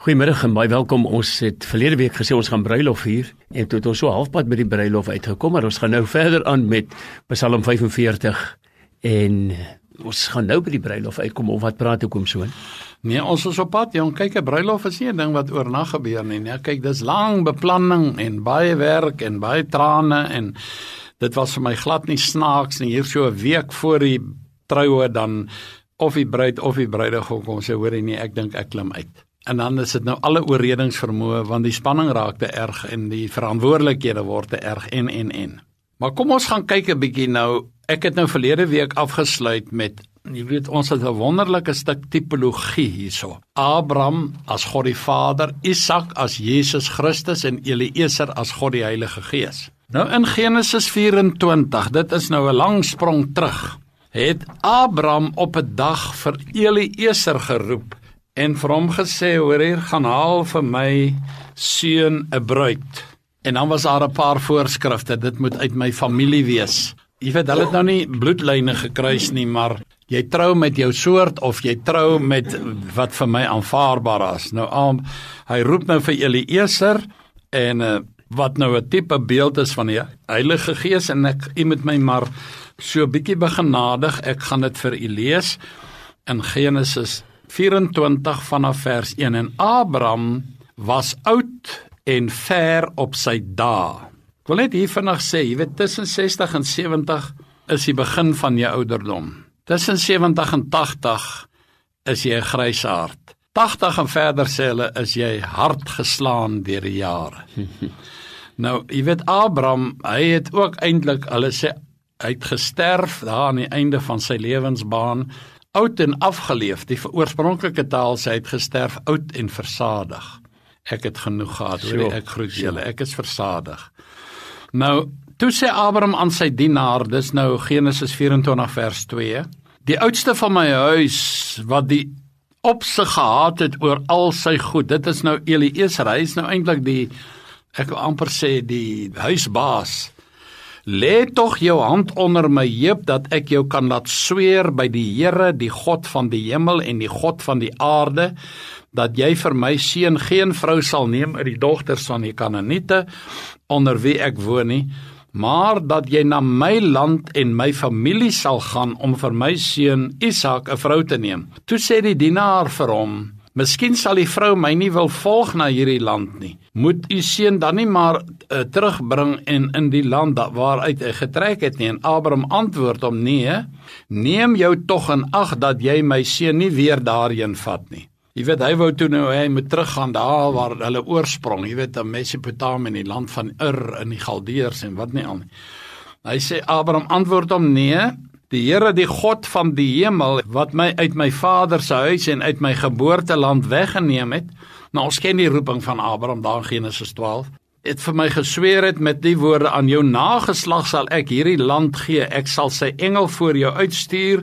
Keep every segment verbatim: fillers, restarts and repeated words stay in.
Goeiemiddag en baie welkom. Ons het verlede week gesê ons gaan bruilof vier en toe het ons so halfpad by die bruilof uitgekom, maar ons gaan nou verder aan met Psalm vyfenveertig en ons gaan nou by die bruilof uitkom, of wat praat ek om so? Nee, ons is op pad, jong. Kyk, 'n bruilof is nie 'n ding wat oornag gebeur nie. Nee, kyk, dis lang beplanning en baie werk en baie trane en dit was vir my glad nie snaaks nie. Hier so 'n week voor die troue dan of die bruid of die bruidegom kom sê, hoorie nee, ek dink ek klim uit. En dan is dit nou alle oorredingsvermoë, want die spanning raak te erg en die verantwoordelikhede word te erg en en en. Maar kom ons gaan kyk 'n bietjie nou. Ek het nou verlede week afgesluit met, jy weet, ons het 'n wonderlike stuk tipologie hierso. Abraham as God die Vader, Isak as Jesus Christus en Eliezer as God die Heilige Gees. Nou in Genesis vyf-en-twintig, dit is nou 'n lang sprong terug, het Abraham op 'n dag vir Eliezer geroep en vir hom gesê, hoor hier, gaan haal vir my seun 'n bruid. En dan was daar 'n paar voorskrifte, dit moet uit my familie wees. Jy weet, hulle het nou nie bloedlyne gekruis nie, maar jy trou met jou soort of jy trou met wat vir my aanvaarbaar is. Nou, um, hy roep nou vir Eliezer en uh, wat nou 'n tipe beeld is van die Heilige Gees en ek, jy moet my maar so 'n bietjie begenadig, ek gaan dit vir u lees in Genesis vyf-en-twintig vanaf vers een. En Abraham was oud en ver op sy dae. Ek wil net hier vinnig sê, jy weet, tussen sestig en sewentig is die begin van jou ouderdom. Tussen sewentig en tagtig is jy 'n grysaard. tagtig en verder sê hulle, is jy hard geslaan deur die jare. Nou, jy weet, Abraham, hy het ook eintlik, hulle sê, hy het gesterf daar aan die einde van sy lewensbaan, oud en afgeleef. Die oorspronklike taal sê hy het gesterf oud en versadig. Ek het genoeg gehad, hoor, ek groet julle, ek is versadig. Nou, toe sê Abraham aan sy dienaar, dis nou Genesis vyf-en-twintig vers twee, die oudste van my huis, wat die opsig gehad het oor al sy goed, dit is nou Eliezer, hy is nou eintlik die, ek wil amper sê, die huisbaas. Lê tog jou hand onder my heup, dat ek jou kan laat sweer by die Here, die God van die hemel en die God van die aarde, dat jy vir my seun geen vrou sal neem uit die dogters van die Kanaaniete, onder wie ek woon nie, maar dat jy na my land en my familie sal gaan om vir my seun Isak 'n vrou te neem. Toe sê die dienaar vir hom, miskien sal die vrou my nie wil volg na hierdie land nie. Moet u seun dan nie maar uh, terugbring en in die land waaruit hy getrek het nie. En Abraham antwoord hom, nee, neem jou tog in ag dat jy my seun nie weer daarheen vat nie. Jy weet, hy wou toe nou, hy moet teruggaan daar waar hulle oorsprong, jy weet, in Mesopotamië, in die land van Ur, in die Galdeërs en wat nie al nie. Hy sê, Abraham antwoord hom, nee, die Here, die God van die hemel, wat my uit my vader se huis en uit my geboorteland weggeneem het, nou ons ken die roeping van Abraham daar in Genesis twaalf, het vir my gesweer het met die woorde, aan jou nageslag sal ek hierdie land gee, ek sal sy engel voor jou uitstuur,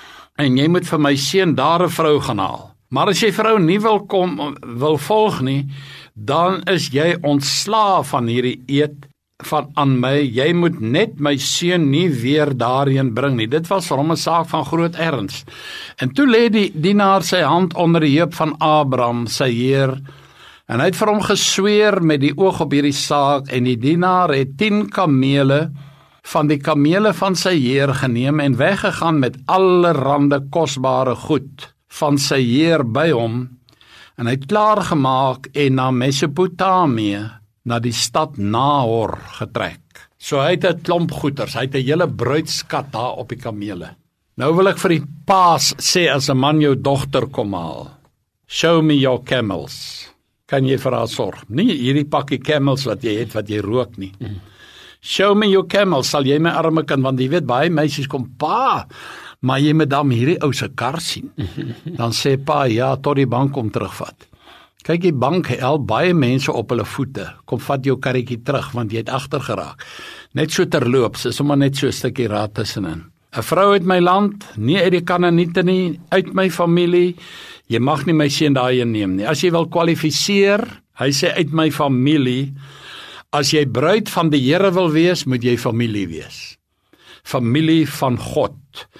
en jy moet vir my seun daar 'n vrou gaan haal. Maar as jy vrou nie wil kom, wil volg nie, dan is jy ontslaaf van hierdie eed van aan my, jy moet net my seun nie weer daarheen bring nie. Dit was vir hom 'n saak van groot erns. En toe lê die dienaar sy hand onder die heup van Abraham, sy heer, en hy het vir hom gesweer met die oog op hierdie saak, en die dienaar het tien kamele van die kamele van sy heer geneem en weggegaan met allerhande kosbare goed van sy heer by hom, en hy het klaargemaak en na Mesopotamië, na die stad Nahor getrek. So hy het 'n klomp goeders, hy het 'n hele bruidskat daar op die kamele. Nou wil ek vir die paas sê, as 'n man jou dogter kom haal, show me your camels. Kan jy vir haar sorg? Nie hierdie pakkie camels wat jy het, wat jy rook nie. Mm. Show me your camels, sal jy my arme kind, want jy weet, baie meisies kom, pa, maar jy moet dan hierdie ou se kar sien. Dan sê pa, ja, tot die bank kom terugvat. Kyk, die bank help baie mense op hulle voete. Kom vat jou karretjie terug, want jy het agter geraak. Net so terloops, is sommer net so 'n stukkie raad tussenin. 'n Vrou uit my land, nie uit die Kanaaniete nie, uit my familie, jy mag nie my seun daarheen neem nie. As jy wil kwalifiseer, hy sê uit my familie, as jy bruid van die Here wil wees, moet jy familie wees. Familie van God.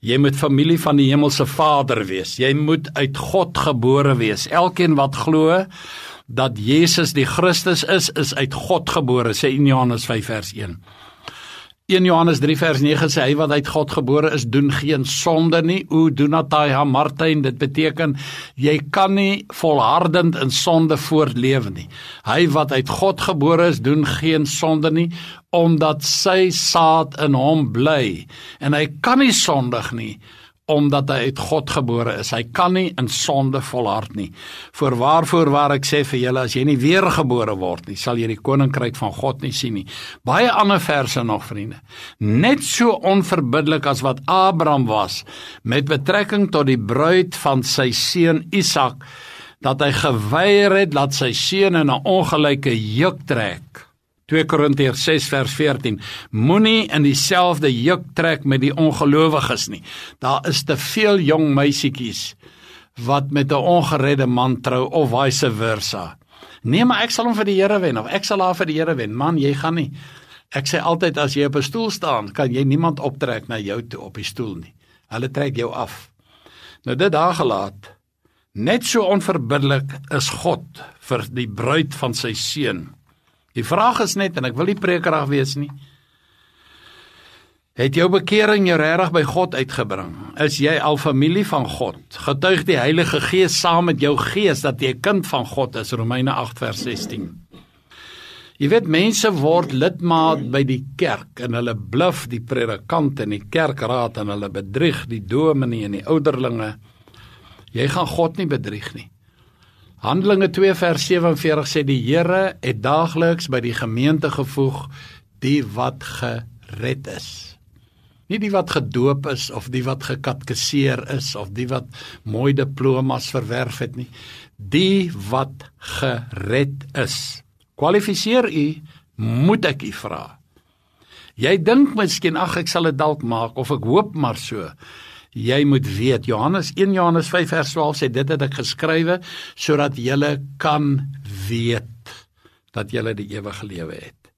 Jy moet familie van die hemelse Vader wees. Jy moet uit God gebore wees. Elkeen wat glo dat Jesus die Christus is, is uit God gebore, sê in Johannes vyf vers een. een Johannes drie vers nege sê, hy wat uit God gebore is, doen geen sonde nie. O, donatai hamartein, dit beteken, jy kan nie volhardend in sonde voortlewe nie. Hy wat uit God gebore is, doen geen sonde nie, omdat sy saad in hom bly. En hy kan nie sondig nie, omdat hy uit God gebore is. Hy kan nie in sonde volhard nie. Voorwaar, voorwaar, ek sê vir julle, as jy nie weergebore word nie, sal jy die koninkryk van God nie sien nie. Baie ander verse nog, vriende. Net so onverbiddelik as wat Abraham was, met betrekking tot die bruid van sy seun Isak, dat hy geweier het, dat sy seun in 'n ongelyke juk trek. twee Korintiërs ses vers veertien, moenie in dieselfde juk trek met die ongelowiges nie. Daar is te veel jong meisiekies wat met 'n ongeredde man trou, of vice versa. Nee, maar ek sal hom vir die Here wen, of ek sal haar vir die Here wen. Man, jy gaan nie. Ek sê altyd, as jy op 'n stoel staan, kan jy niemand optrek na jou toe op die stoel nie. Hulle trek jou af. Nou dit daar gelaat, net so onverbiddelik is God vir die bruid van sy seun. Die vraag is net, en ek wil nie prekerig wees nie, het jou bekering jou regtig by God uitgebring? Is jy al familie van God? Getuig die Heilige Gees saam met jou gees dat jy 'n kind van God is, Romeine agt vers sestien. Jy weet, mense word lidmaat by die kerk, en hulle bluf die predikant en die kerkraad, en hulle bedrieg die dominee en die ouderlinge. Jy gaan God nie bedrieg nie. Handelinge twee vers sewenveertig sê, die Here het daagliks by die gemeente gevoeg, die wat gered is. Nie die wat gedoop is, of die wat gekatkeseer is, of die wat mooi diplomas verwerf het nie. Die wat gered is. Kwalifiseer u, moet ek u vra. Jy dink miskien, ag ek sal dit dalk maak, of ek hoop maar so. Jy moet weet, Johannes een Johannes vyf vers twaalf sê, dit het ek geskrywe, sodat julle kan weet, dat julle die ewige lewe het.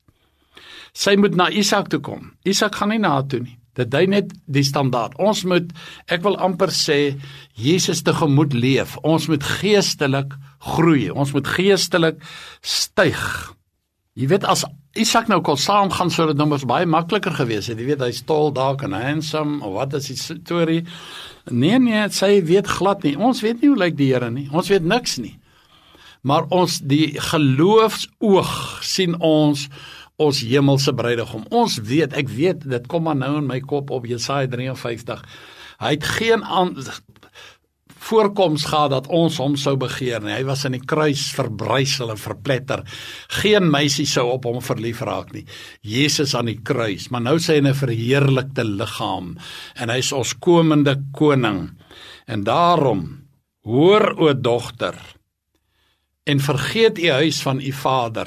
Sy moet na Isak toe kom. Isak gaan nie na toe nie. Dit dui net die standaard. Ons moet, ek wil amper sê, Jesus tegemoet leef. Ons moet geestelik groei. Ons moet geestelik styg. Jy weet, as Isak nou kon saam gaan, so dit nou was baie makliker gewees het. Jy weet, hy's tall, dark and handsome, of wat is die storie? Nee, nee, sy weet glad nie. Ons weet nie hoe lyk die Here nie. Ons weet niks nie. Maar ons, die geloofsoog, sien ons, ons hemelse bruidegom. Ons weet, ek weet, dit kom maar nou in my kop op Jesaja drie en vyftig. Hy het geen aan, voorkoms gehad dat ons hom sou begeer nie. Hy was in die kruis verbrysel en verpletter. Geen meisie sou op hom verlief raak nie. Jesus aan die kruis, maar nou sê hy 'n verheerlikte liggaam, en hy is ons komende koning. En daarom, hoor o dogter, en vergeet u huis van u vader.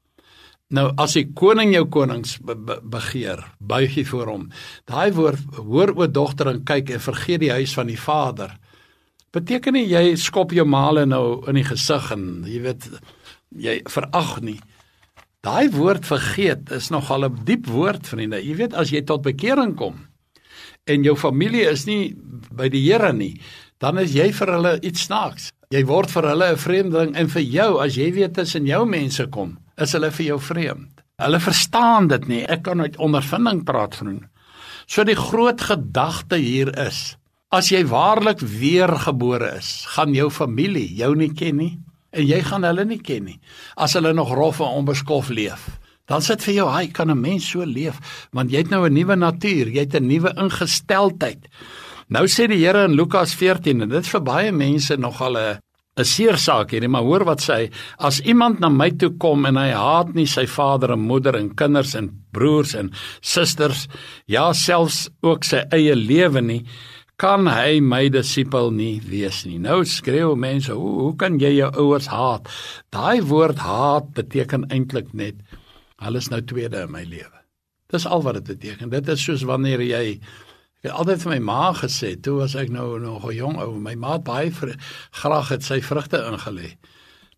Nou, as die koning jou konings be be begeer, buig jy voor hom. Daai woord, hoor o dogter, en kyk, en vergeet die huis van die vader. Beteken nie, jy skop jou male nou in die gesig, en jy weet, jy verag nie. Daai woord vergeet is nogal 'n diep woord, vriende. Jy weet, as jy tot bekering kom, en jou familie is nie by die Here nie, dan is jy vir hulle iets snaaks. Jy word vir hulle 'n vreemdeling, en vir jou, as jy weet tussen jou mense kom, is hulle vir jou vreemd. Hulle verstaan dit nie. Ek kan uit ondervinding praat, vriend. So die groot gedagte hier is, as jy waarlik weergebore is, gaan jou familie jou nie ken nie, en jy gaan hulle nie ken nie, as hulle nog rof en onbeskof leef. Dan sit vir jou, hy kan 'n mens so leef, want jy het nou 'n nuwe natuur, jy het 'n nuwe ingesteldheid. Nou sê die Here in Lukas veertien, en dit is vir baie mense nogal 'n 'n seer saak hierdie, maar hoor wat sê hy, as iemand na my toe kom en hy haat nie sy vader en moeder en kinders en broers en susters, ja selfs ook sy eie lewe nie, kan hy my disipel nie wees nie. Nou skreeu mense, hoe, hoe kan jy jou ouers haat? Daai woord haat beteken eintlik net, hulle is nou tweede in my lewe. Dis al wat dit beteken. Dit is soos wanneer jy, ek het altyd vir my ma gesê, toe was ek nou nog 'n jong ou, my ma het baie vr, graag het sy vrugte ingelê.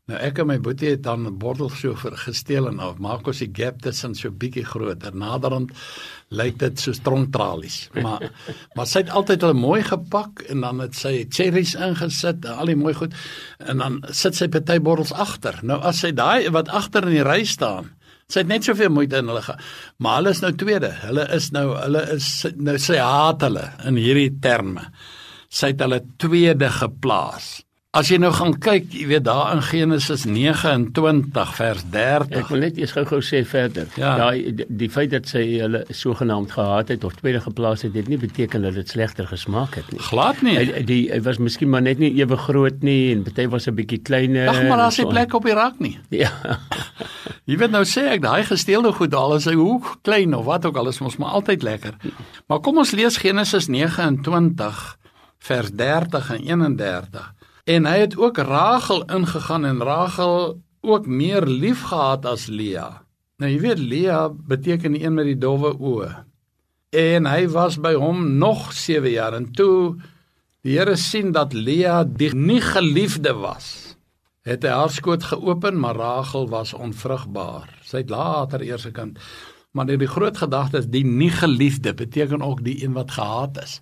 Nou ek en my boetie het dan 'n bordel so vir gesteel en af, maak ons die gap tussen so bietjie groter. Naderhand lyk dit so strongtralies. Maar maar sy het altyd hulle mooi gepak en dan het sy cherries ingesit en al die mooi goed en dan sit sy party bordels agter. Nou as sy daai wat agter in die ry staan, sy het net soveel moeite in hulle ge, maar hulle is nou tweede. Hulle is nou hulle is nou sy haat hulle in hierdie terme. Sy het hulle tweede geplaas. As jy nou gaan kyk, jy weet daar in Genesis nege en twintig vers dertig. Ek wil net eers gou-gou sê verder. Ja. Daai die, die feit dat sy hulle sogenaamd gehaat het of tweede geplaas het, dit nie beteken dat dit slegter gesmaak het nie. Glad nie. Hy, die hy was miskien maar net nie ewe groot nie en party was 'n bietjie kleiner. Ag, maar daar's nie so. plek op die rak nie. Ja. Jy weet nou sê ek, daai gesteelde goed, al is hy hoe klein of wat ook al, is ons maar altyd lekker. Maar kom ons lees Genesis nege en twintig vers dertig en eenendertig. En hy het ook Rachel ingegaan en Rachel ook meer lief gehad as Lea. Nou jy weet, Lea beteken die een met die dowwe oë. En hy was by hom nog sewe jaar en toe die Here sien dat Lea die nie geliefde was, het hy haar skoot geopen, maar Rachel was onvrugbaar. Sy het later eers 'n kind. Maar die groot gedagte is die nie geliefde beteken ook die een wat gehaat is.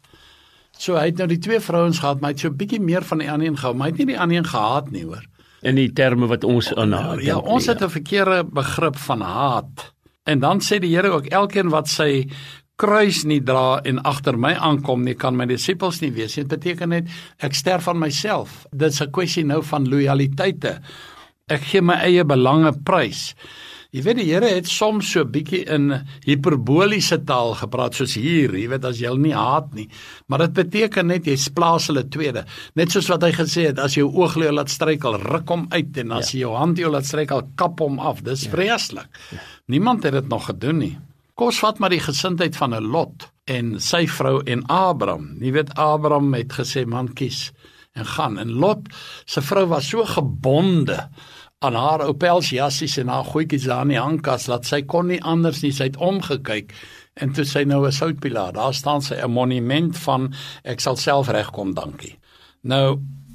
So hy het nou die twee vrouens gehad, maar hy het so 'n bietjie meer van die ander een gehou, maar hy het nie die ander een gehaat nie, hoor. In die terme wat ons aan haar Ja, ons het 'n verkeerde begrip van haat. En dan sê die Here ook, elkeen wat sy kruis nie dra en agter my aankom nie, kan my disippels nie wees. Dit beteken net, ek sterf aan myself. Dit is 'n kwessie nou van loyaliteite. Ek gee my eie belange prys. Jy weet, die Here het soms so bietjie in hyperboliese taal gepraat, soos hier, jy weet, as jy nie haat nie. Maar dit beteken net, jy plaas hulle tweede. Net soos wat hy gesê het, as jy jou oog jou laat struikel, ruk hom uit, en as jy jou hand jou laat struikel, kap hom af. Dis vreeslik. Niemand het dit nog gedoen nie. Kom ons vat maar die gesindheid van 'n Lot en sy vrou en Abraham. Jy weet, Abraham het gesê, man, kies en gaan. En Lot, sy vrou was so gebonde aan haar ou pelsjassies en haar goedjies daar in die hangkas, dat sy kon nie anders nie, sy het omgekyk, en toe sy nou 'n soutpilaar, daar staan sy 'n monument van, ek sal self regkom, dankie. Nou,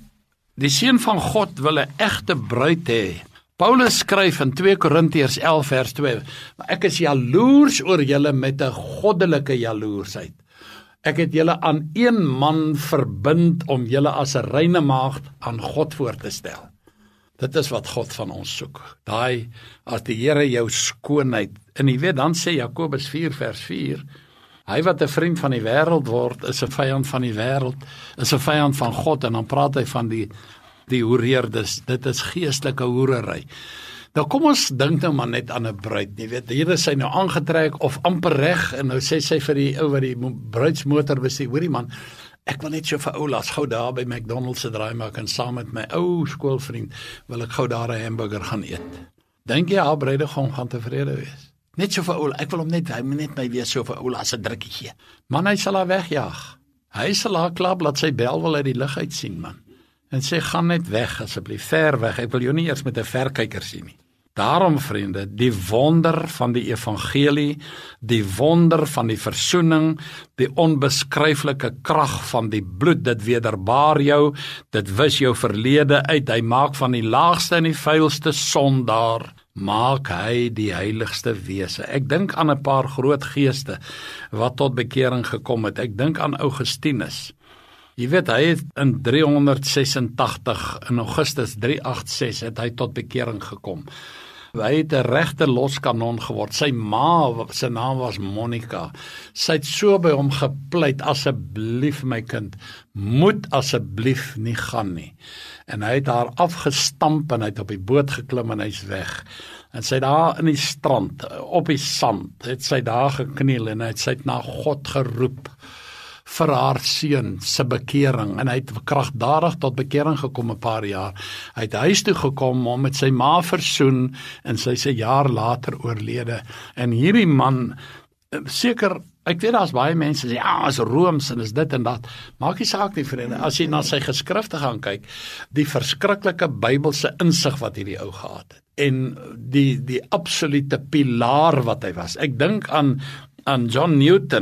die seun van God wil 'n egte bruid hê. Paulus skryf in twee Korintiërs elf vers twee, maar ek is jaloers oor julle met 'n goddelike jaloersheid. Ek het julle aan een man verbind om julle as 'n reine maagd aan God voor te stel. Dit is wat God van ons soek. Daai, as die Here jou skoonheid, en jy weet, dan sê Jakobus vier vers vier, hy wat 'n vriend van die wêreld word, is 'n vyand van die wêreld, is 'n vyand van God, en dan praat hy van die, die hoereerdes, dit is geestelike hoerery. Nou kom ons dink nou maar net aan 'n bruid, jy weet, hier is sy nou aangetrek, of amper reg, en nou sê sy vir die ou wat die bruidsmotor bestuur, hoorie man, ek wil net so vir ou laas gou daar by McDonald's se draai maak en saam met my ou skoolvriend wil ek gou daar 'n hamburger gaan eet. Dink jy haar bruidegom gaan tevrede wees? Net so vir ou, ek wil hom net, hy moet net my wees so vir ou laas 'n drukkie gee. Man, hy sal haar wegjaag. Hy sal haar klap, laat sy bel wil uit die lug uit sien, man. En sê, gaan net weg asseblief, ver weg. Ek wil jou nie eers met 'n verkyker sien nie. Daarom, vriende, die wonder van die evangelie, die wonder van die versoening, die onbeskryflike krag van die bloed, dit wederbaar jou, dit wis jou verlede uit, hy maak van die laagste en die vuilste sondaar, maak hy die heiligste wese. Ek dink aan 'n paar groot geeste wat tot bekering gekom het. Ek dink aan Augustinus. Jy weet, hy het in driehonderdses-en-tagtig, in Augustus drie agt ses, het hy tot bekering gekom. Hy het 'n regte loskanon geword. Sy ma, sy naam was Monica. Sy het so by hom gepleit, asseblief my kind, moet asseblief nie gaan nie. En hy het haar afgestamp en hy het op die boot geklim en hy's weg. En sy het daar in die strand, op die sand, het sy daar gekniel en hy het sy het na God geroep vir haar seun se bekering, en hy het kragtadig tot bekering gekom 'n paar jaar. Hy het huis toe gekom om met sy ma versoen, en sy is 'n jaar later oorlede. En hierdie man, seker, ek weet daar's baie mense sê, ja, is Rooms en is dit en dat. Maak nie saak nie, vriende, as jy na sy geskrifte gaan kyk, die verskriklike Bybelse insig wat hierdie ou gehad het, en die die absolute pilaar wat hy was. Ek dink aan aan John Newton.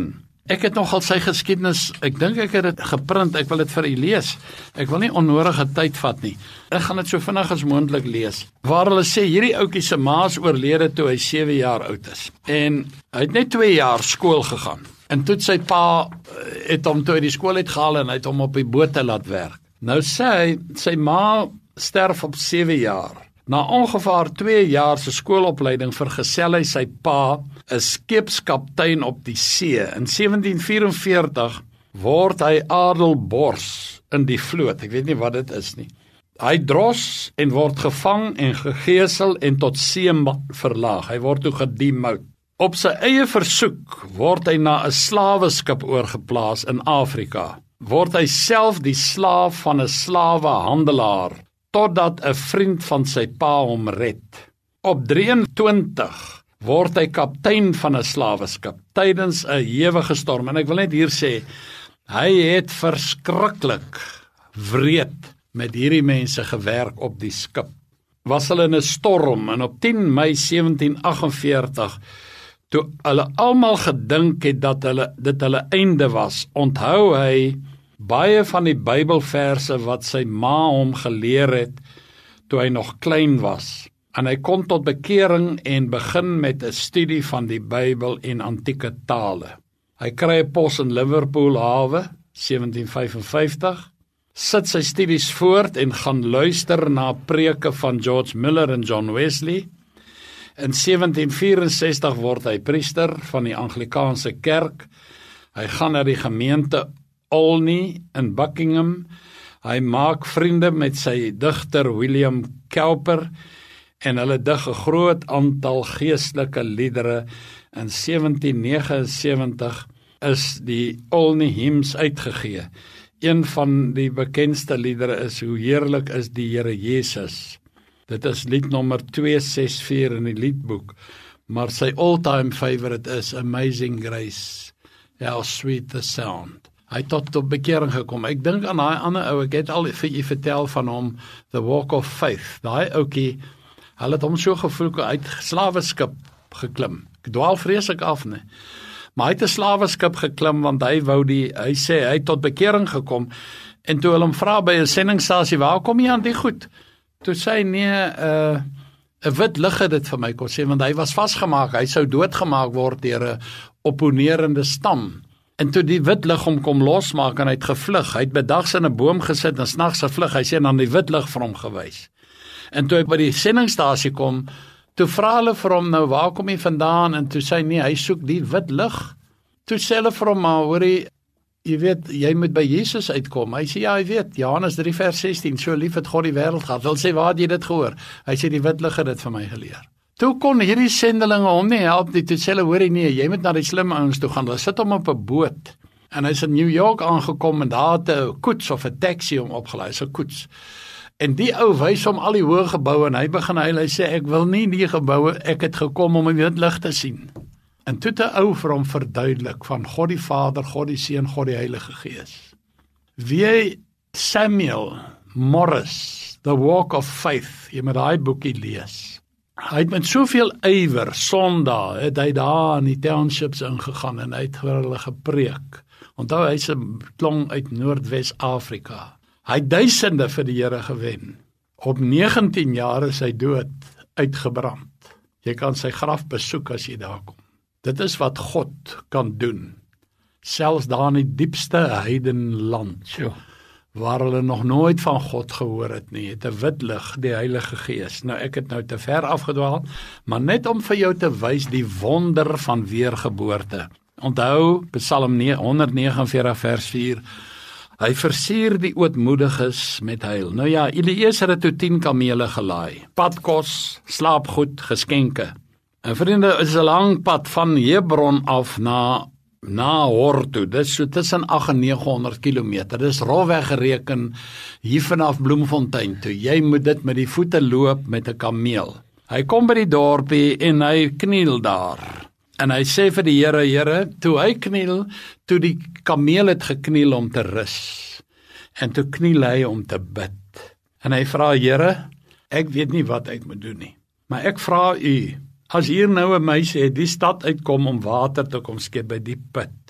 Ek het nogal sy geskiedenis, ek dink ek het dit geprint, ek wil dit vir u lees. Ek wil nie onnodige tyd vat nie. Ek gaan dit so vinnig as moontlik lees. Waar hulle sê, hierdie ouetjie se ma is oorlede toe hy sewe jaar oud is. En hy het net twee jaar skool gegaan. En toe sy pa het hom toe uit die skool uitgehaal en hy het hom op die boot laat werk. Nou sê hy, sy ma sterf op sewe jaar. Na ongeveer twee jaar se skoolopleiding vergesel hy sy pa, 'n skeepskaptein op die see. In sewentien vyf-en-veertig word hy adelbors in die vloot. Ek weet nie wat dit is nie. Hy dros en word gevang en gegesel en tot seeman verlaag. Hy word toe gedemote. Op sy eie versoek word hy na 'n slaweskip oorgeplaas in Afrika. Word hy self die slaaf van 'n slawehandelaar, totdat 'n vriend van sy pa hom red. Op drieëntwintig word hy kaptein van 'n slaweskip tydens 'n ewige storm. En ek wil net hier sê, hy het verskriklik wreed met hierdie mense gewerk op die skip. Was hulle in 'n storm en op tien Mei sewentien aggenveertig, toe hulle almal gedink het dat hulle dit hulle einde was, onthou hy baie van die Bybelverse wat sy ma hom geleer het toe hy nog klein was. En hy kom tot bekering en begin met 'n studie van die Bybel en antieke tale. Hy kry 'n pos in Liverpool hawe, sewentien vyf-en-vyftig, sit sy studies voort en gaan luister na preke van George Miller en John Wesley. In sewentien vyf-en-sestig word hy priester van die Anglikaanse kerk. Hy gaan na die gemeente Olney in Buckingham. Hy maak vriende met sy digter William Cowper en hulle dig 'n groot aantal geestelike liedere. In sewentien negenensewentig is die Olney Hymns uitgegee. Een van die bekendste liedere is Hoe heerlik is die Here Jesus. Dit is lied nommer twee ses vier in die liedboek, maar sy all-time favorite is Amazing Grace, How Sweet the Sound. Hy het tot tot bekering gekom. Ek dink aan daai ander ou, ek het al vir u vertel van hom, The Walk of Faith. Daai ouetjie, hulle het hom so gevoel, hy het slaweskip geklim. Ek dwaal vreeslik af, nee. Maar hy het 'n slaweskip geklim, want hy wou die, hy sê, hy het tot bekering gekom, en toe hulle hom vra by 'n sendingstasie, waar kom jy aan die goed? Toe sê hy, nee, 'n uh, 'n wit lig het dit vir my kon sê, want hy was vasgemaak, hy sou doodgemaak word deur 'n opponerende stam. En toe die wit lig hom kom losmaak en hy het gevlug, hy het bedags in 'n boom gesit en snags gevlug, hy sê dan die wit lig vir hom gewys. En toe hy by die sendingstasie kom, toe vra hulle vir hom, nou waar kom jy vandaan? En toe sê hy, nee, hy soek die wit lig. Toe sê hulle vir hom, maar hoorie, jy weet, jy moet by Jesus uitkom. Hy sê, ja, jy weet, Johannes drie vers sestien, so lief het God die wêreld gehad. Wil sê, waar het jy dit gehoor? Hy sê, die wit lig het dit vir my geleer. Toe kon hierdie sendelinge hom nie help nie, toe sê hulle, hoorie, nee, jy moet na die slim ouens toe gaan. Hulle sit hom op 'n boot, en hy is in New York aangekom, en daar het 'n koets of 'n taxi hom opgelaai, so 'n koets. En die ou wys hom al die hoë geboue, en hy begin hy, hy sê, ek wil nie die geboue, ek het gekom om die wit lig te sien. En toe het 'n ou vir hom verduidelik van God die Vader, God die Seun, God die Heilige Gees. Wie Samuel Morris, The Walk of Faith, jy moet daai boekie lees. Hy het met soveel ywer, Sondag, het hy daar in die townships ingegaan en hy het vir hulle gepreek. Onthou, hy's 'n klong uit Noordwes-Afrika. Hy het duisende vir die Here gewen. Op negentien jaar is hy dood, uitgebrand. Jy kan sy graf besoek as jy daar kom. Dit is wat God kan doen, selfs daar in die diepste heidenland, Sure. waar hulle nog nooit van God gehoor het nie, het 'n wit lig, die Heilige Gees. Nou ek het nou te ver afgedwaal, maar net om vir jou te wys die wonder van weergeboorte. Onthou, Psalm honderdnegenenveertig vers vier, hy versier die ootmoediges met heil. Nou ja, Eliezer het toe tien kamele gelaai, padkos, slaapgoed, geskenke. En vriende, is 'n lang pad van Hebron af na Nahor toe. Dis so tussen agt en negenhonderd kilometer. Dis rolweg gereken hier vanaf Bloemfontein toe. Jy moet dit met die voete loop met 'n kameel. Hy kom by die dorpie en hy kniel daar. En hy sê vir die Here, Here, toe hy kniel, toe die kameel het gekniel om te rus. En toe kniel hy om te bid. En hy vra, Here, ek weet nie wat ek moet doen nie, maar ek vra u, as hier nou 'n meisie het die stad uitkom om water te kom skep by die put,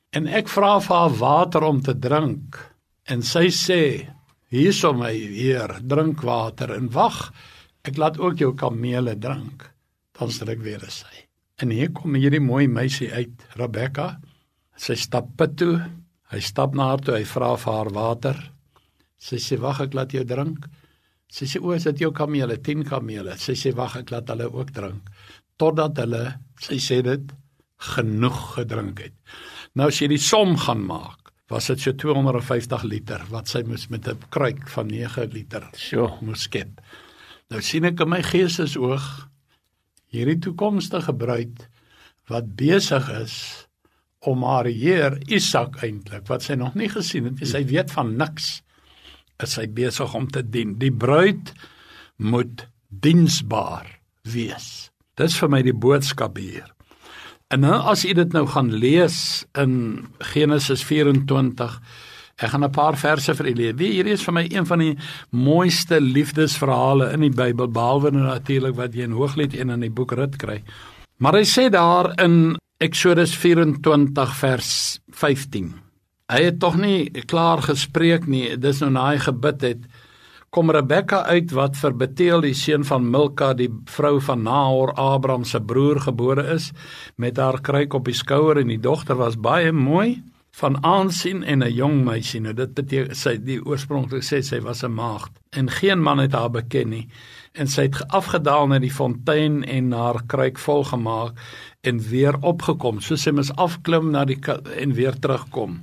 En ek vra vir haar water om te drink. En sy sê, hierso my heer, drink water en wag, ek laat ook jou kamele drink. Dan sal ek weer sê. En hier kom hierdie mooi meisie uit, Rebecca. Sy stap put toe, hy stap na haar toe, hy vra vir haar water. Sy sê, wag, ek laat jou drink. Sy sê, o, is dit jou kamele, tien kamele. Sy sê, wag, ek laat hulle ook drink. Totdat hulle, sy sê dit, genoeg gedrink het. Nou as jy die som gaan maak, was dit so tweehonderdvyftig liter, wat sy moes met 'n kruik van nege liter So, moes skep. Nou sien ek in my geestesoog, hierdie toekomstige bruid, wat besig is, om haar heer Isak eintlik, wat sy nog nie gesien het, sy weet van niks, is sy besig om te dien. Die bruid moet diensbaar wees. Dis vir my die boodskap hier. En nou as jy dit nou gaan lees in Genesis vyf-en-twintig, ek gaan 'n paar verse vir julle lees. Hierdie is vir my een van die mooiste liefdesverhale in die Bybel, behalwe natuurlik wat jy in Hooglied en in die boek Rut kry. Maar hy sê daar in Exodus vyf-en-twintig vers vyftien, hy het tog nie klaar gespreek nie, dis nou na hy gebid het, kom Rebecca uit wat vir Beteel die seun van Milka, die vrou van Nahor, Abraham se broer, gebore is, met haar kruik op die skouer, en die dogter was baie mooi, van aansien en 'n jong meisie. Nou dit beteken, sy die oorspronklik sê sy was 'n maagd, en geen man het haar beken nie, en sy het afgedaal na die fontein en haar kruik volgemaak, en weer opgekom, so sy moes afklim na die en weer terugkom.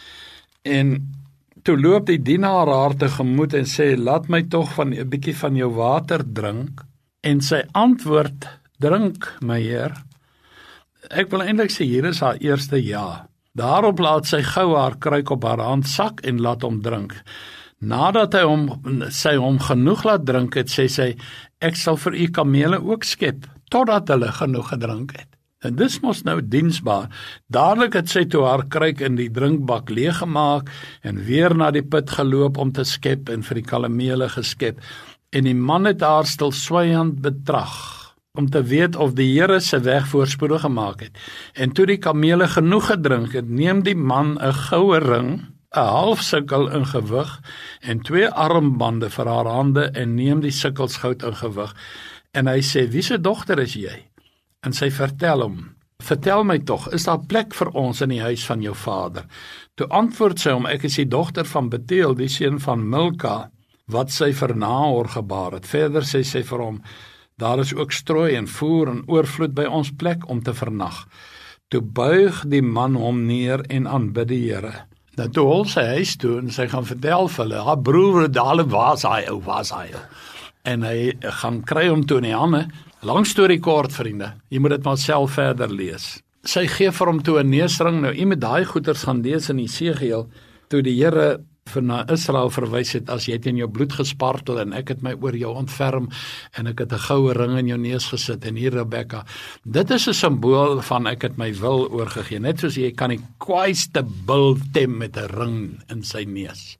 En toe loop die dienaar haar tegemoet en sê, laat my tog van 'n bietjie van jou water drink. En sy antwoord, drink my heer. Ek wil eintlik sê, hier is haar eerste ja. Daarop laat sy gou haar kruik op haar hand sak en laat hom drink. Nadat hy hom, sy hom genoeg laat drink het, sê sy, ek sal vir u kamele ook skep, totdat hulle genoeg gedrink het. En dis mos nou diensbaar. Dadelik het sy toe haar kruik in die drinkbak leeggemaak en weer na die put geloop om te skep en vir die kamele geskep. En die man het haar stilswyend betrag, om te weet of die Here se weg voorspoedig gemaak het. En toe die kamele genoeg gedrink het, neem die man 'n goue ring, 'n half sikkel in gewig, en twee armbande vir haar hande, en neem die sikkels goud in gewig. En hy sê, wie se dogter is jy? En sy vertel hom, vertel my tog, is daar plek vir ons in die huis van jou vader? Toe antwoord sy hom, ek is die dogter van Beteel, die seun van Milka, wat sy vir Nahor gebaar het. Verder sê sy vir hom, daar is ook strooi en voer en oorvloed by ons plek om te vernag. Toe buig die man hom neer en aanbid die Here. Nou toe hol sy huis toe en sy gaan vertel vir hulle, haar broer Dale was hy, ou was hy. En hy gaan kry hom toe in die hande. Lang storie kort, vriende, jy moet dit maar self verder lees. Sy gee vir hom toe 'n neusring. Nou, jy moet daai goeters gaan lees in Jesegiel, toe die Here vir na Israel verwys het, as jy het in jou bloed gespartel en ek het my oor jou ontferm en ek het 'n goue ring in jou neus gesit, en hier Rebecca, dit is 'n simbool van ek het my wil oorgegee, net soos jy kan die kwaaiste bil tem met 'n ring in sy neus.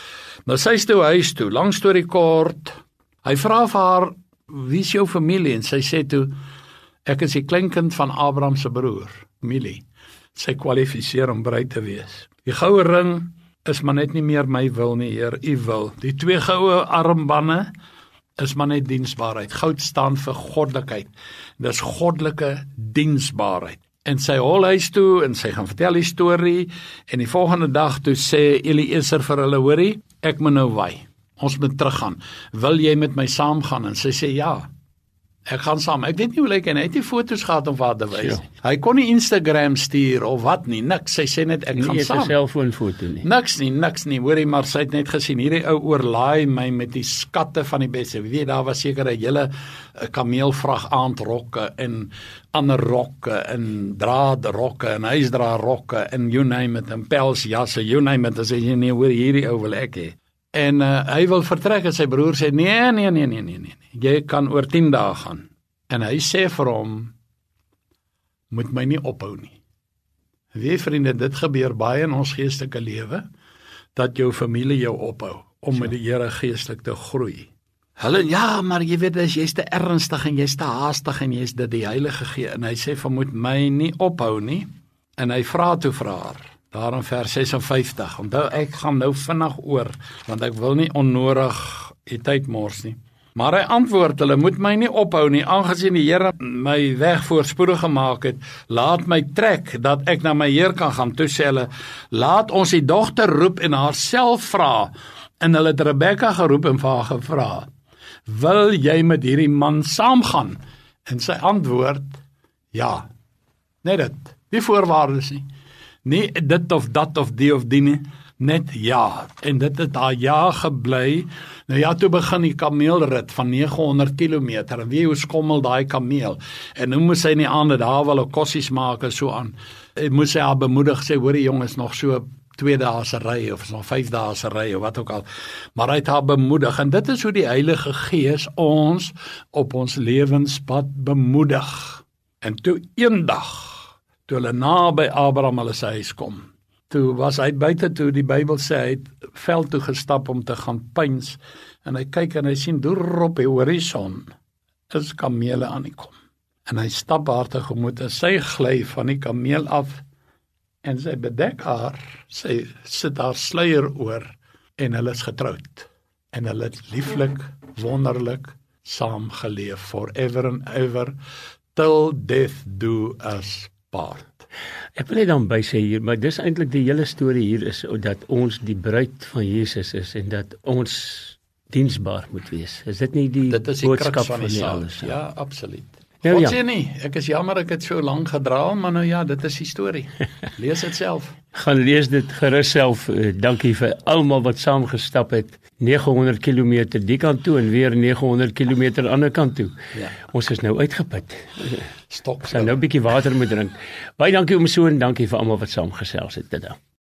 Nou sy is toe huis toe, lang storie kort, hy vra vir haar, wie is jou familie? En sy sê toe, ek is die kleinkind van Abraham se broer, familie. Sy kwalifiseer om bruid te wees. Die goue ring is maar net nie meer my wil nie, Heer, u wil. Die twee goue armbande is maar net diensbaarheid. Goud staan vir goddelikheid. Dis goddelike diensbaarheid. En sy hol huis toe en sy gaan vertel die storie, en die volgende dag toe sê Eliezer vir hulle, hoorie, ek moet nou wy. Ons moet teruggaan. Wil jy met my saamgaan? En sy sê ja. Ek gaan saam. Ek weet nie hoe lyk hy, hy het nie foto's gehad om wat te wys nie. Hy kon nie Instagram stuur of wat nie, niks. Sy sê net ek nie gaan saam. Nie 'n selfoonfoto nie. Niks nie, niks nie. Hoorie, maar sy het net gesien, hierdie ou oorlaai my met die skatte van die beste. Wie weet, daar was seker 'n hele kameelvrag aandrokke en ander rokke en draadrokke en huisdraadrokke en you name it, en pelsjasse, you name it. As jy nie hoor, hierdie ou wil ek hê. En uh, hy wil vertrek en sy broer sê, nee, nee, nee, nee, nee, nee, jy kan oor tien dae gaan. En hy sê vir hom, moet my nie ophou nie. Weet vriende, dit gebeur baie in ons geestelike lewe, dat jou familie jou ophou, om met die Here geestelik te groei. Hulle, ja, maar jy weet, jy's te ernstig en jy's te haastig en jy's dit die Heilige Gees. En hy sê, van moet my nie ophou nie, En hy vra toe vir haar, daar in vers ses en vyftig, onthou ek gaan nou vinnig oor, want ek wil nie onnodig die tyd mors nie. Maar hy antwoord, hulle moet my nie ophou nie, aangesien die Here my weg voorspoedig gemaak het, laat my trek, dat ek na my Heer kan gaan. Toe sê hulle, laat ons die dogter roep en haar self vra, en hulle het Rebekka geroep en vir haar gevra, wil jy met hierdie man saamgaan? En sy antwoord, ja, net dit, nie voorwaardes nie, nie dit of dat of die of die nie, net ja, en dit het haar ja gebly. Nou ja, toe begin die kameelrit van nege honderd kilometer, en weet hoe skommel daai kameel, en hoe moes sy in die aande daar wel ook kossies maak en so aan, en moes sy haar bemoedig, sê, hoor die jongens, nog so twee dae se ry, of nog vyf dae se ry, of wat ook al, maar hy het haar bemoedig, en dit is hoe die Heilige Gees ons op ons lewenspad bemoedig. En toe eendag, toe hulle na by Abraham hulle sy huis kom, toe was hy buite toe, die Bybel sê, hy het veld toe gestap om te gaan pyns, en hy kyk en hy sien deur op die horison, is kamele aan die kom. En hy stap haar tegemoet, en sy gly van die kameel af, en sy bedek haar, sy sit haar sluier oor, en hulle is getroud. En hulle het lieflik, wonderlik, saam geleef, forever and ever, till death do us part. Ek wil net dan by sê hier, maar dis eintlik die hele storie hier is, dat ons die bruid van Jesus is, en dat ons diensbaar moet wees. Is dit nie die Dit is die boodskap kruks van van die die saak, alles? ja, absoluut. Nou, God ja. sê nie, ek is jammer ek het so lank gedra, maar nou ja, dit is die storie. Lees dit self. Gaan lees dit gerus self. Uh, dankie vir almal wat saamgestap het. nege honderd kilometer die kant toe en weer nege honderd kilometer ander kant toe. Ja. Ons is nou uitgeput. Stok. Ons sal nou 'n bietjie water moet drink. Baie dankie om so en dankie vir almal wat saamgesels het dit dan.